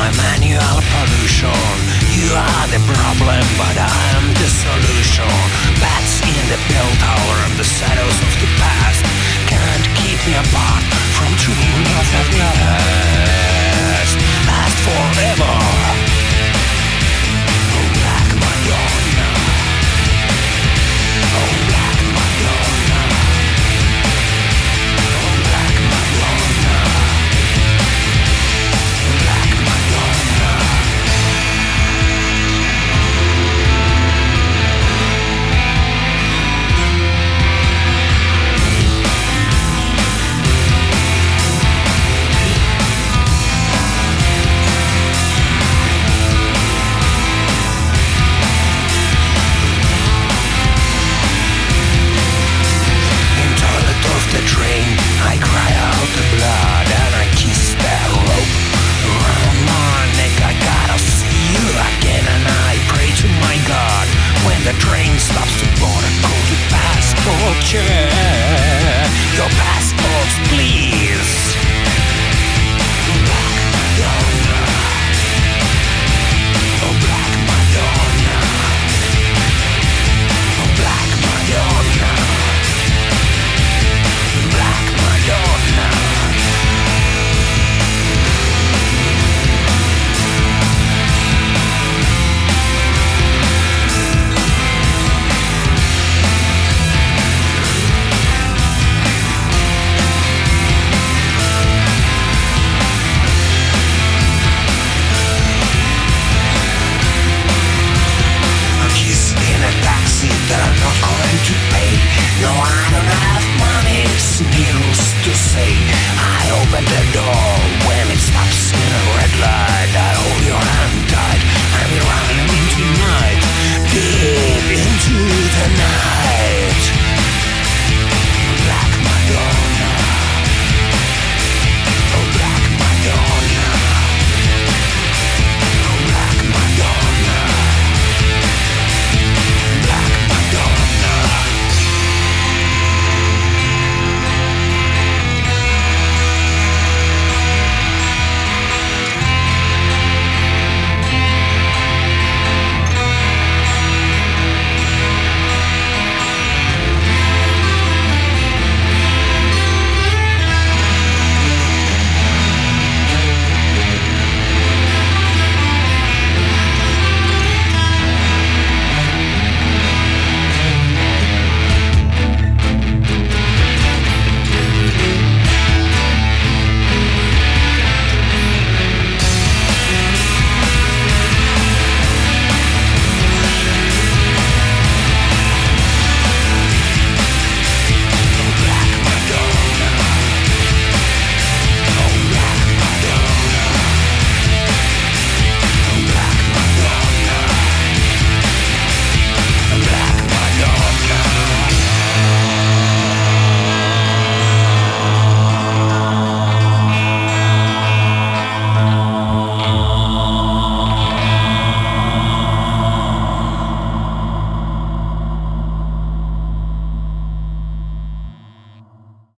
manual pollution. You are the problem, but I am the solution. Bats in the bell tower of the shadows of the past can't keep me apart from dreaming of the last. Last forever. Oh, Black Madonna. Oh, Black Madonna. Oh, Black Madonna. Black Madonna. I cry out the blood and I kiss that rope around my neck. I gotta see you again and I pray to my God. When the train stops to board, I call the passport check. Your passports, please. Black Madonna. Oh, Black Madonna. Oh, Black Madonna. Black Madonna. A kiss in a taxi that I'm not going to pay. No, I don't have money, it's needless to say. I opened the door.